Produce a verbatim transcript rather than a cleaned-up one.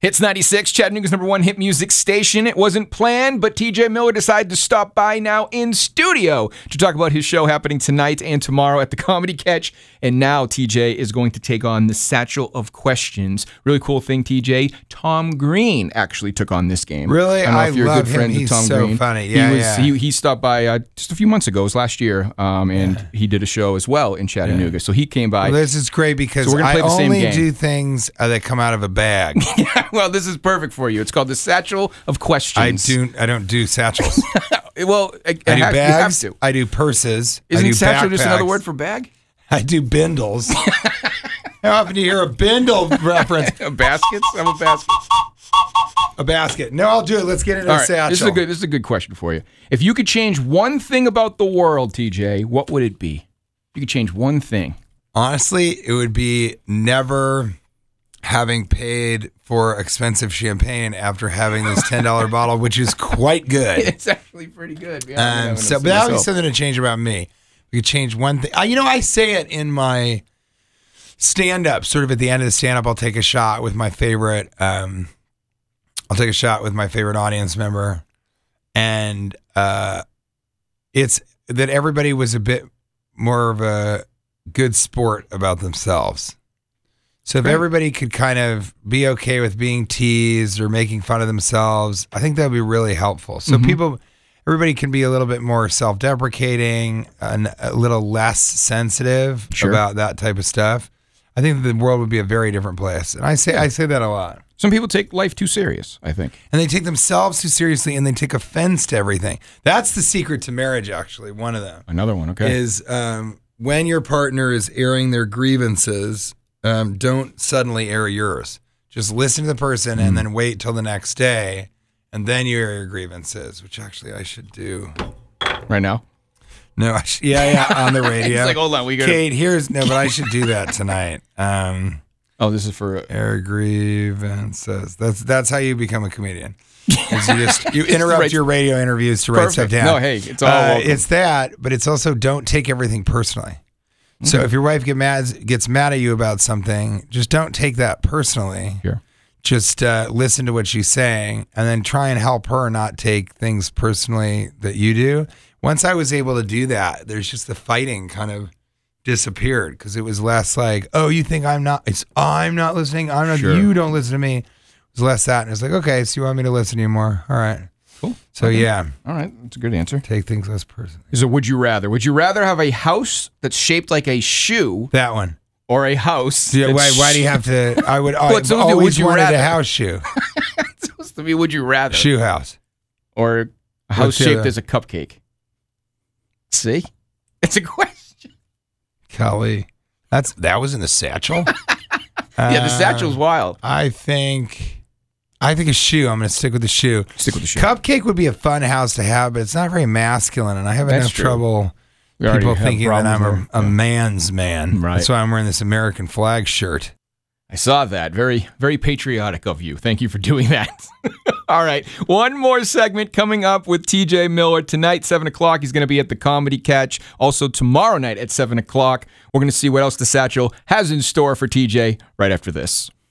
Hits ninety-six, Chattanooga's number one hit music station. It wasn't planned, but T J Miller decided to stop by now in studio to talk about his show happening tonight and tomorrow at the Comedy Catch. And now T J is going to take on the Satchel of Questions. Really cool thing, T J. Tom Green actually took on this game. Really? I don't know I if you're love a good him. friend He's of Tom so Green. funny. Yeah, he was, yeah. He, he stopped by uh, just a few months ago. It was last year, um, and yeah. he did a show as well in Chattanooga. Yeah. So he came by. Well, this is great because so we're gonna play I the only same game. do things uh, that come out of a bag. Yeah, well, this is perfect for you. It's called the Satchel of Questions. I do. I don't do satchels. well, I, I do ha- bags. You have to. I do purses. Isn't I do satchel backpacks. just another word for bag? I do bindles. How often do you hear a bindle reference? Baskets? I'm a basket. A basket. No, I'll do it. Let's get into All the right, satchel. This is a good. This is a good question for you. If you could change one thing about the world, T J, what would it be? You could change one thing. Honestly, it would be never having paid for expensive champagne after having this ten dollar bottle, which is quite good. It's actually pretty good. Yeah, um, so, but that would be something to change about me. We could change one thing. Uh, you know, I say it in my stand-up, sort of at the end of the stand-up, I'll take a shot with my favorite, um, I'll take a shot with my favorite audience member. And uh, it's that everybody was a bit more of a good sport about themselves. So if Great. everybody could kind of be okay with being teased or making fun of themselves, I think that would be really helpful. So Mm-hmm. people, everybody can be a little bit more self-deprecating and a little less sensitive Sure. about that type of stuff. I think the world would be a very different place. And I say, I say that a lot. Some people take life too serious, I think. And they take themselves too seriously and they take offense to everything. That's the secret to marriage, actually. One of them. Another one, okay. Is um, when your partner is airing their grievances, Um, don't suddenly air yours. Just listen to the person and then wait till the next day, and then you air your grievances, which actually I should do. Right now? No, I sh- yeah, yeah, on the radio. It's like, hold on, we got Kate, here's no, but I should do that tonight. Um, Oh, this is for... Uh, air grievances. That's that's how you become a comedian. Is you just you interrupt write- your radio interviews to write Perfect. stuff down. No, hey, it's all Uh, welcome. it's that, but it's also don't take everything personally. So Okay. if your wife get mad, gets mad at you about something, just don't take that personally. Sure. Just uh, listen to what she's saying and then try and help her not take things personally that you do. Once I was able to do that, there's just the fighting kind of disappeared because it was less like, oh, you think I'm not, it's I'm not listening. I'm not, Sure. you don't listen to me. It was less that. And it's like, okay, so you want me to listen to you more. All right. Cool. So Okay. yeah, All right, that's a good answer. take things less personally. So would you rather? Would you rather have a house that's shaped like a shoe That one. or a house Yeah, that's why, why do you have to? I would I it's supposed to be, always would you wanted rather? a house shoe. It's supposed to be would you rather? Shoe house. Or a house What's the shaped other? as a cupcake? See? It's a question. Kelly. That's that was in the satchel? Yeah, the Uh, satchel's wild. I think I think a shoe. I'm gonna stick with the shoe. Stick with the shoe. Cupcake would be a fun house to have, but it's not very masculine, and I have That's enough true. trouble We already people have thinking that I'm problems a, a there. Yeah. man's man. Right. That's why I'm wearing this American flag shirt. I saw that. Very, very patriotic of you. Thank you for doing that. All right. One more segment coming up with T J Miller. Tonight, seven o'clock, he's going to be at the Comedy Catch. Also, tomorrow night at seven o'clock, we're going to see what else the Satchel has in store for T J right after this.